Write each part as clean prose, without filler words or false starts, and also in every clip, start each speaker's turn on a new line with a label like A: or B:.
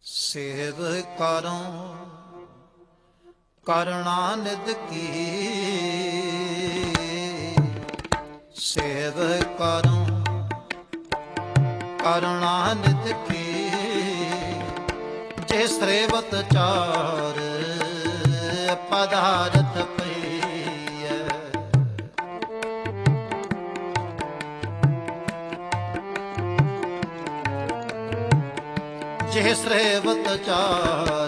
A: Save करो करुणानिध की, save करो करुणानिध की। जिस रेवत चार पदारथ पईय, जिस रेवत चार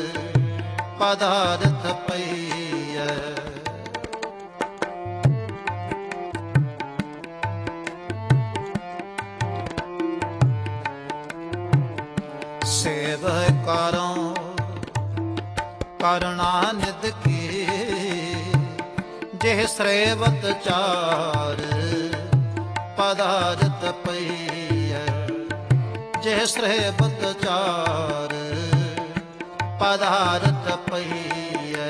A: पदारथ पईय। सेव करो करुणानिध की, जिस रेवत चार पदारथ पईय। जिस रेवत चार पदारथ पईय।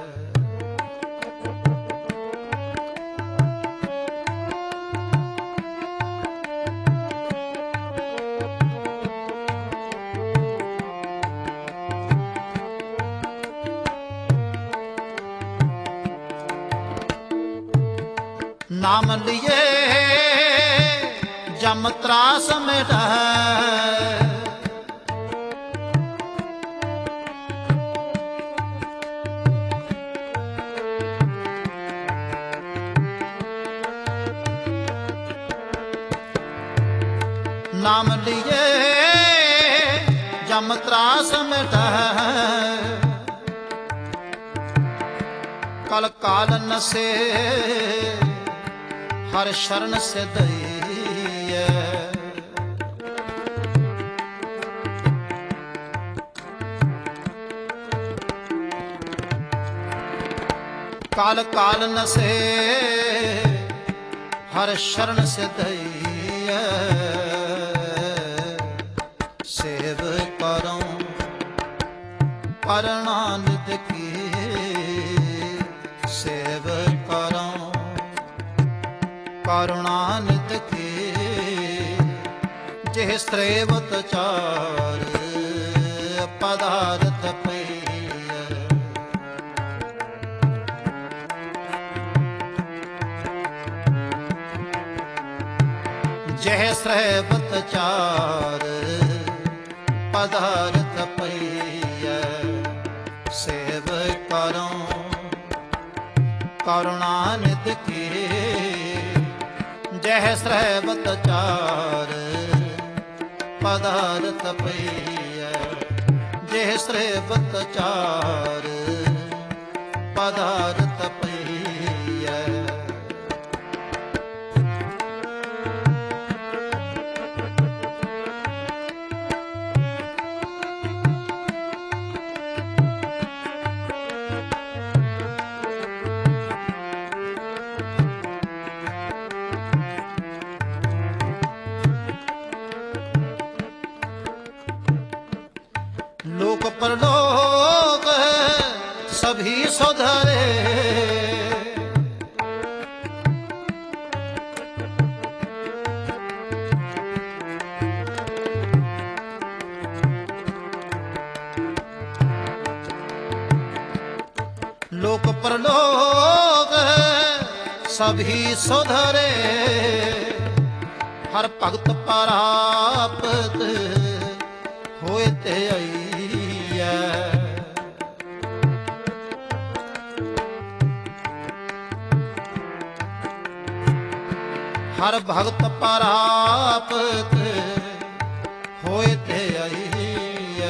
A: नाम लिए जम त्रास मिटाए, नाम लिए जम त्रास मिटाए। कल कालन से हर शरण से दईय। काल कालन से हर शरण से दईय। सेव करो करुणानिध की, सेव करो करुणानिध की। जिस रेवत चार पदारथ पईय। जिस रेवत चार पदारथ पईय। सेव करो करुणानिध की, जिस रेवत चार पदारथ पईय। जिस रेवत चार पदारथ पईय। लोक परलोक सभी सुधरे, लोक परलोक सभी सुधरे। हर भगत परापत होए ते आईय। हर भगत परापत होए ते आईय।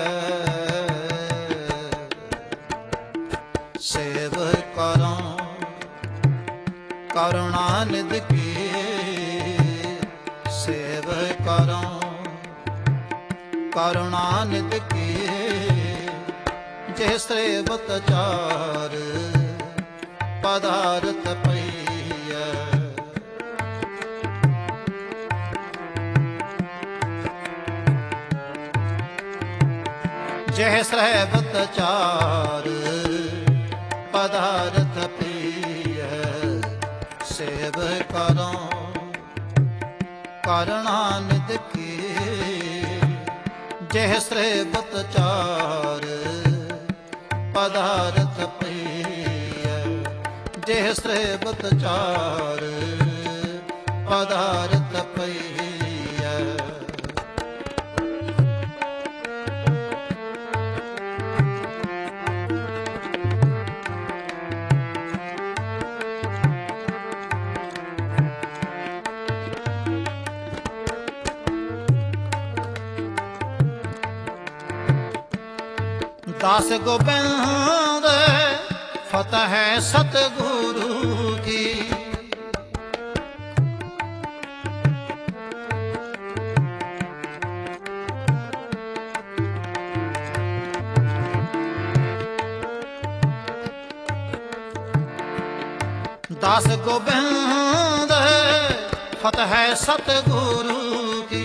A: सेव करो करुणानिध की, सेव करो करुणानिध की। जिस रेवत चार पदारथ पईय। जिस रेवत चार पदारथ पईय। सेव करो करुणानिध की, ਜਿਹ ਸ੍ਰੇਬਤ ਚਾਰ ਪਦਾਰਥ ਪਈਐ। ਜਿਹ ਸ੍ਰੇਬਤ ਚਾਰ ਪਦਾਰਥ ਪਈਐ। ਦਾਸ ਗੋਬਿੰਦ ਫਤਿਹ ਹੈ ਸਤਿਗੁਰੂ ਕੀ। ਦਾਸ ਗੋਬਿੰਦ ਫਤਿਹ ਹੈ ਸਤਿਗੁਰੂ ਕੀ।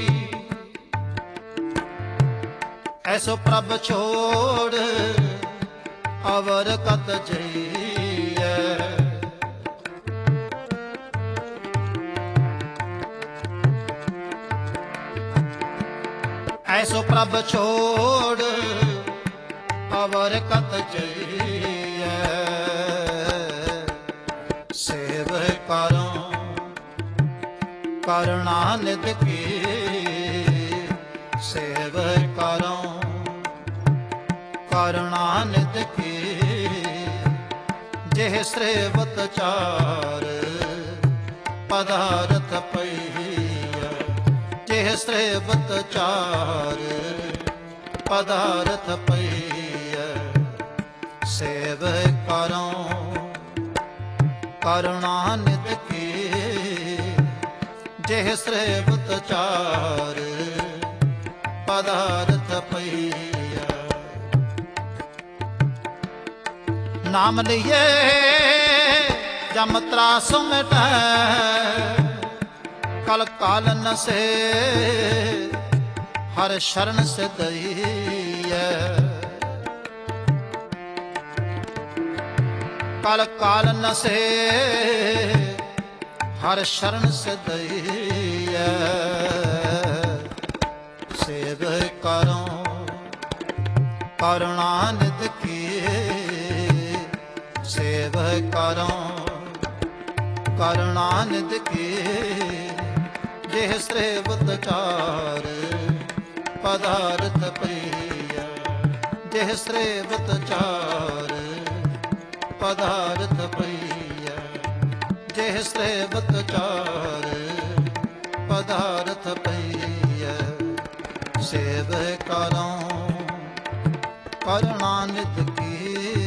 A: ਐਸੋ ਪ੍ਰਭ ਛੋੜ ਅਵਰ ਕਤ ਜਈਐ। ਐਸੋ ਪ੍ਰਭ ਛੋੜ ਅਵਰ ਕਤ ਜਈਐ। ਸੇਵ ਕਰੋ ਕਰੁਣਾ ਨਿਧ ਕੀ। ਸੇਵ ਕਰੋ ਕਰੁਣਾ ਨਿਧ ਕੀ। ਜਿਹ ਸ੍ਰੇਵਤ ਚਾਰ ਪਦਾਰਥ ਪਈਐ। ਜਿਹ ਸ੍ਰੇਵਤ ਚਾਰ ਪਦਾਰਥ ਪਈਐ। ਸੇਵ ਕਰੋ ਕਰੁਣਾ ਨਿਧ ਕੀ। ਜਿਹ ਸ੍ਰੇਵਤ ਚਾਰ ਪਦਾਰਥ ਪਈਐ। ਨਾਮ ਲਈਏ ਜਮ ਤਰਾਸ ਮਿਟੈ। ਕਲ ਕਾਲ ਨਸੇ ਹਰ ਸ਼ਰਨ ਸਿਧਈਐ। ਕਲ ਕਾਲ ਨਸੇ ਹਰ ਸ਼ਰਨ ਸਿਧਈਐ। ਸੇਵ ਕਰੋ ਕਰੁਣਾ ਨਿਧ ਕੀ। ਸੇਵ ਕਰੋ ਕਰੁਣਾ ਨਿਧ ਕੀ। ਜਿਹ ਸ੍ਰੇਵਤ ਚਾਰ ਪਦਾਰਥ ਪਈਐ। ਜਿਹ ਸ੍ਰੇਵਤ ਚਾਰ ਪਦਾਰਥ ਪਈਐ। ਜਿਹ ਸ੍ਰੇਵਤ ਚਾਰ ਪਦਾਰਥ ਪਈਐ। ਸੇਵ ਕਰੋ ਕਰੁਣਾ ਨਿਧ ਕੀ।